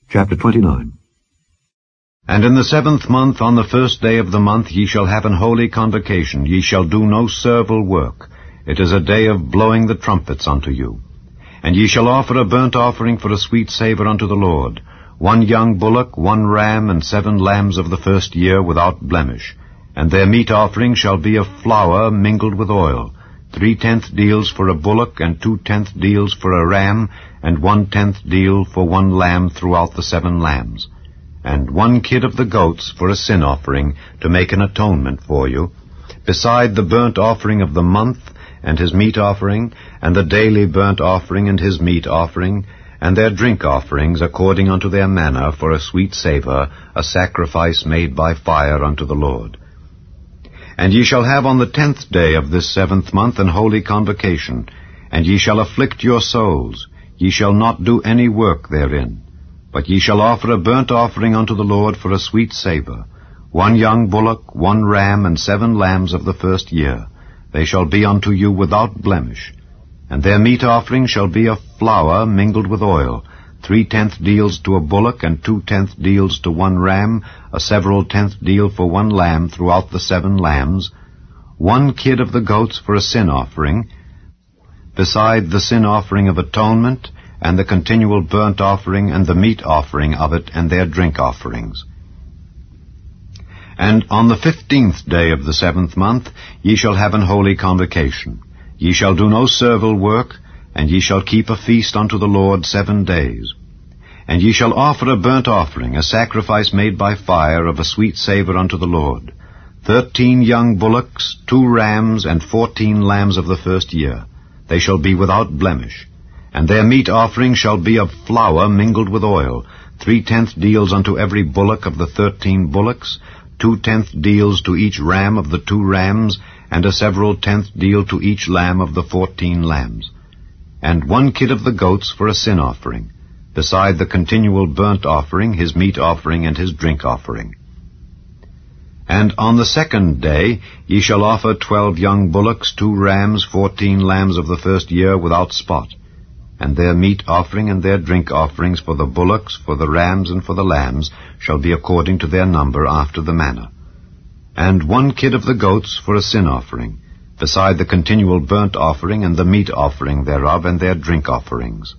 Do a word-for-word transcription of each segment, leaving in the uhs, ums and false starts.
Chapter twenty-nine. And in the seventh month, on the first day of the month, ye shall have an holy convocation. Ye shall do no servile work. It is a day of blowing the trumpets unto you. And ye shall offer a burnt offering for a sweet savour unto the Lord, one young bullock, one ram, and seven lambs of the first year without blemish. And their meat offering shall be of flour mingled with oil, three-tenth deals for a bullock, and two-tenth deals for a ram, and one-tenth deal for one lamb throughout the seven lambs, and one kid of the goats for a sin offering, to make an atonement for you, beside the burnt offering of the month, and his meat offering, and the daily burnt offering, and his meat offering, and their drink offerings according unto their manner, for a sweet savour, a sacrifice made by fire unto the Lord. And ye shall have on the tenth day of this seventh month an holy convocation, and ye shall afflict your souls. Ye shall not do any work therein, but ye shall offer a burnt offering unto the Lord for a sweet savour, one young bullock, one ram, and seven lambs of the first year. They shall be unto you without blemish. And their meat offering shall be of flour mingled with oil, three-tenth deals to a bullock, and two-tenth deals to one ram, a several tenth deal for one lamb throughout the seven lambs, one kid of the goats for a sin offering, beside the sin offering of atonement, and the continual burnt offering, and the meat offering of it, and their drink offerings. And on the fifteenth day of the seventh month ye shall have an holy convocation. Ye shall do no servile work, and ye shall keep a feast unto the Lord seven days. And ye shall offer a burnt offering, a sacrifice made by fire, of a sweet savour unto the Lord, thirteen young bullocks, two rams, and fourteen lambs of the first year. They shall be without blemish. And their meat offering shall be of flour mingled with oil, three-tenth deals unto every bullock of the thirteen bullocks, two-tenth deals to each ram of the two rams, and a several tenth deal to each lamb of the fourteen lambs. And one kid of the goats for a sin offering, beside the continual burnt offering, his meat offering, and his drink offering. And on the second day ye shall offer twelve young bullocks, two rams, fourteen lambs of the first year without spot, and their meat offering and their drink offerings for the bullocks, for the rams, and for the lambs shall be according to their number after the manner. And one kid of the goats for a sin offering, beside the continual burnt offering and the meat offering thereof, and their drink offerings.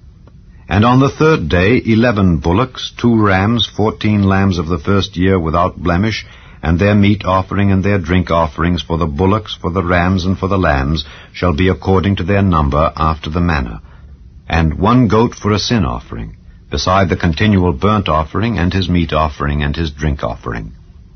And on the third day eleven bullocks, two rams, fourteen lambs of the first year without blemish, and their meat offering and their drink offerings for the bullocks, for the rams, and for the lambs shall be according to their number after the manner. And one goat for a sin offering, beside the continual burnt offering, and his meat offering, and his drink offering.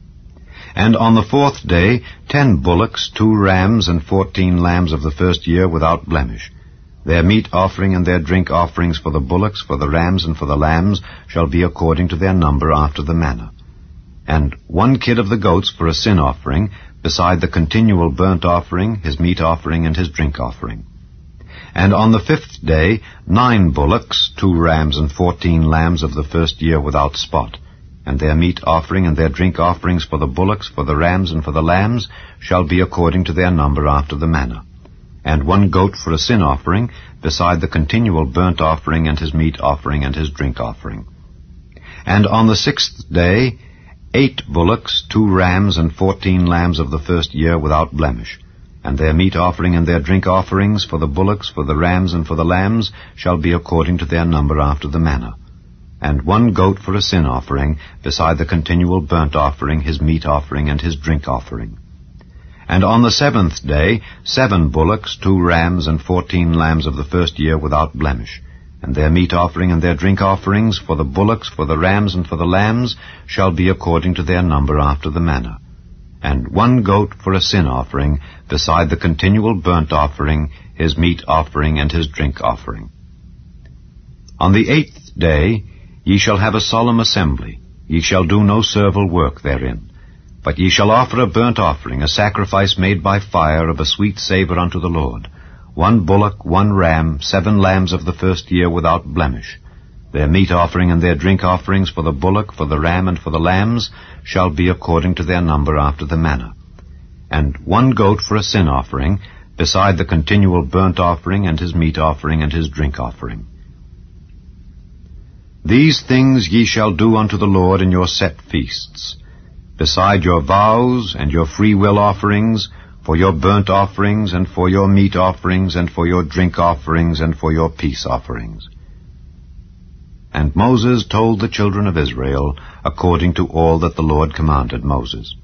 And on the fourth day ten bullocks, two rams, and fourteen lambs of the first year without blemish. Their meat offering and their drink offerings for the bullocks, for the rams, and for the lambs shall be according to their number after the manner. And one kid of the goats for a sin offering, beside the continual burnt offering, his meat offering, and his drink offering. And on the fifth day nine bullocks, two rams, and fourteen lambs of the first year without spot, and their meat offering and their drink offerings for the bullocks, for the rams, and for the lambs shall be according to their number after the manner. And one goat for a sin offering, beside the continual burnt offering, and his meat offering, and his drink offering. And on the sixth day eight bullocks, two rams, and fourteen lambs of the first year without blemish, and their meat offering and their drink offerings for the bullocks, for the rams, and for the lambs shall be according to their number after the manner. And one goat for a sin offering, beside the continual burnt offering, his meat offering, and his drink offering. And on the seventh day seven bullocks, two rams, and fourteen lambs of the first year without blemish, and their meat offering and their drink offerings for the bullocks, for the rams, and for the lambs shall be according to their number after the manner. And one goat for a sin offering, beside the continual burnt offering, his meat offering, and his drink offering. On the eighth day ye shall have a solemn assembly. Ye shall do no servile work therein, but ye shall offer a burnt offering, a sacrifice made by fire, of a sweet savour unto the Lord, one bullock, one ram, seven lambs of the first year without blemish. Their meat offering and their drink offerings for the bullock, for the ram, and for the lambs shall be according to their number after the manner. And one goat for a sin offering, beside the continual burnt offering, and his meat offering, and his drink offering. These things ye shall do unto the Lord in your set feasts, beside your vows and your freewill offerings, for your burnt offerings, and for your meat offerings, and for your drink offerings, and for your peace offerings. And Moses told the children of Israel according to all that the Lord commanded Moses.